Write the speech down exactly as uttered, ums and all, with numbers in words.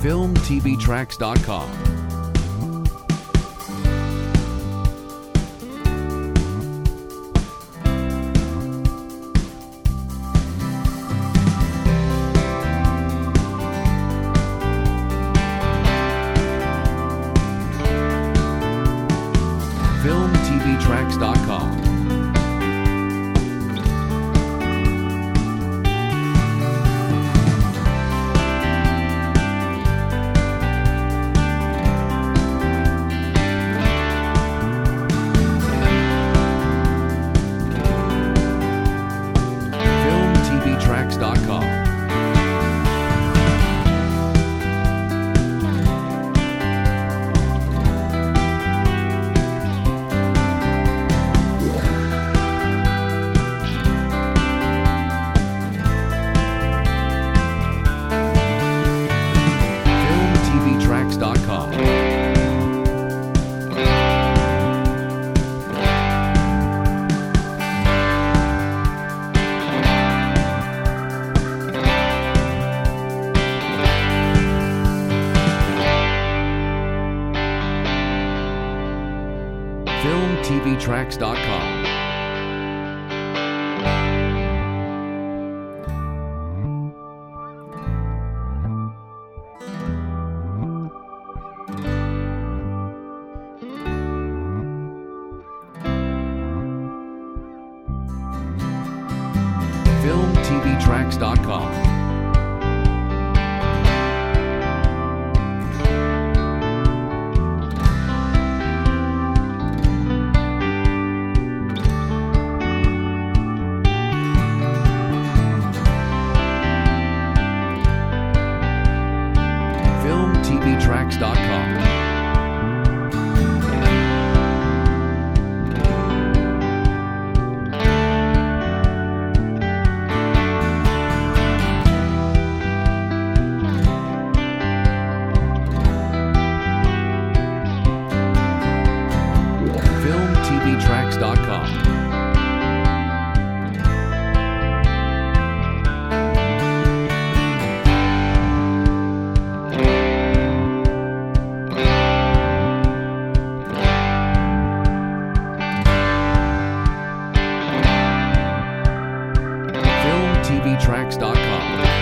film t v tracks dot com. film t v tracks dot com. film t v tracks dot com. film t v tracks dot com. film t v tracks dot com. film t v tracks dot com. film t v tracks dot com. film t v tracks dot com. film t v tracks dot com.